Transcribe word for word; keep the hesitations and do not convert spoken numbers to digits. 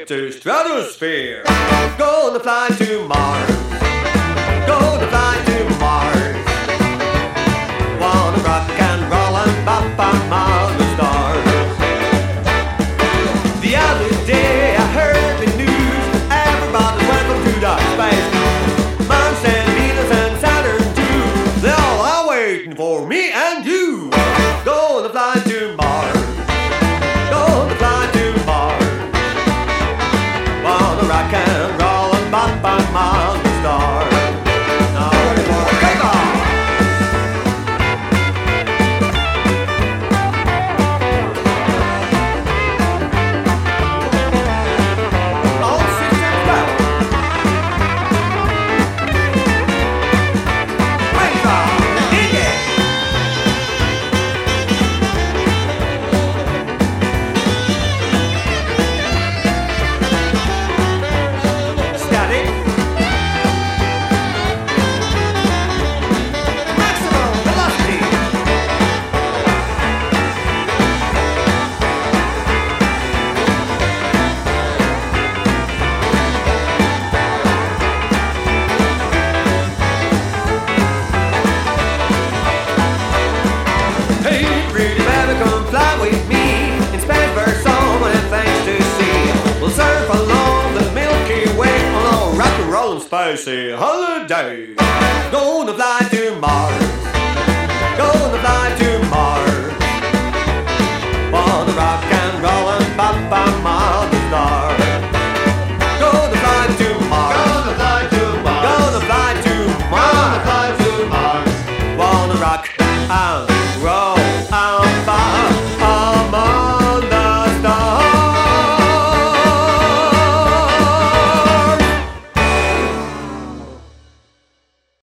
to stratosphere. Gonna fly to Mars. Gonna fly to Mars. Wanna rock and roll and bop among the stars. The other day I heard the news. Everybody's welcome to the space. Mars and Venus and Saturn too. They all are waiting for me and you. Gonna fly to Mars. Gonna fly to Mars. Wanna rock and roll and bop among the stars. Now ready for takeoff. All systems go. Takeoff. Dig it. Static. Maximum velocity. Hey, pretty baby, come fly with me in space for so many things to see. We'll surf along the Milky Way on a rock and rollin' spacey holiday. Gonna fly to Mars. Gonna fly to Mars. Wanna rock and roll and bop among the stars. Gonna fly to Mars. Gonna fly to Mars. Gonna fly to Gonna Mars. fly to Mars. Wanna rock and